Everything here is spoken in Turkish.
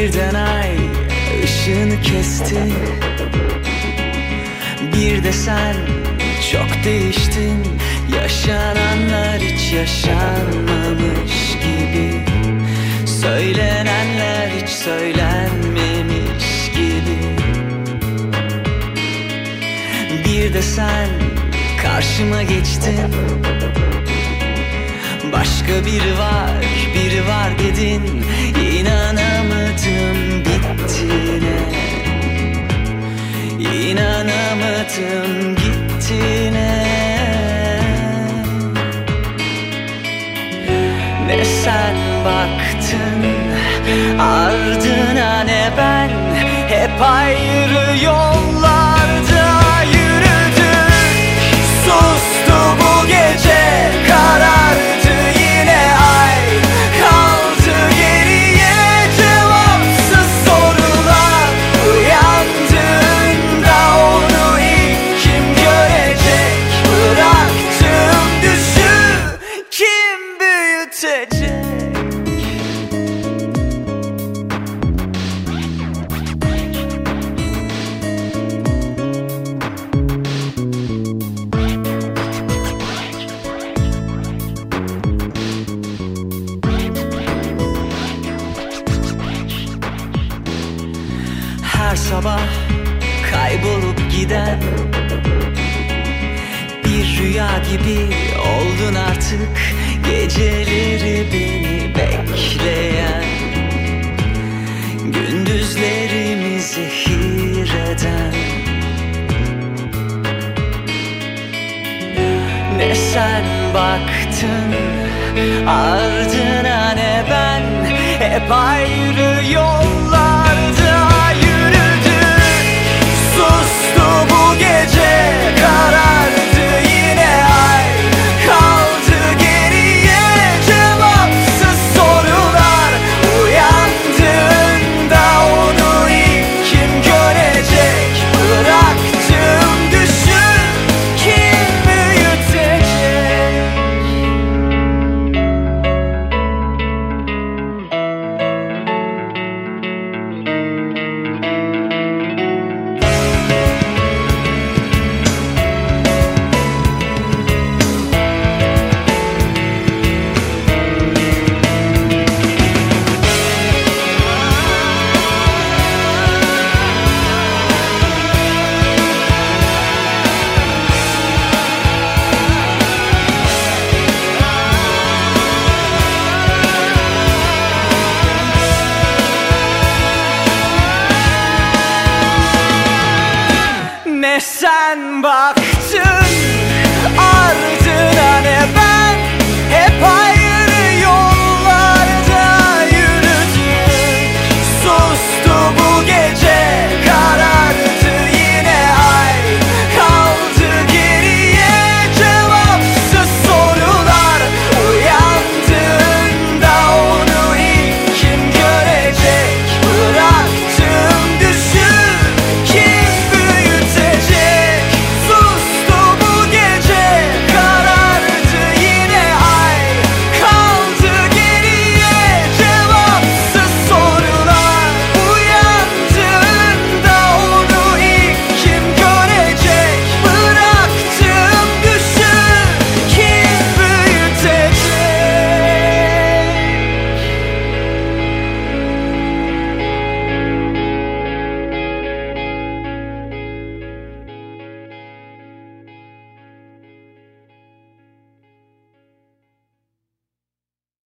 Birden ay ışığını kesti. Bir de sen çok değiştin. Yaşananlar hiç yaşanmamış gibi, söylenenler hiç söylenmemiş gibi. Bir de sen karşıma geçtin. Başka biri var dedin. İnanamadım bittiğine, İnanamadım gittiğine. Ne sen baktın ardına ne ben, hep ayrı yollarda yürüdük. Sustu bu gece, karardı yine ay. Kaldı geriye cevapsız sorular. Uyandığında onu ilk kim görecek? Bıraktığım düşü kim büyütecek? Her sabah kaybolup giden bir rüya gibi oldun artık. Geceleri beni bekleyen, gündüzlerimi zehir eden. Ne sen baktın ardına ne ben, hep ayrı yollarda yürüdük. Sustu bu gece, karardı yine ay. Kaldı geriye cevapsız sorular. Uyandığında onu ilk kim görecek? Bıraktığım düşü kim büyütecek? Ne sen bak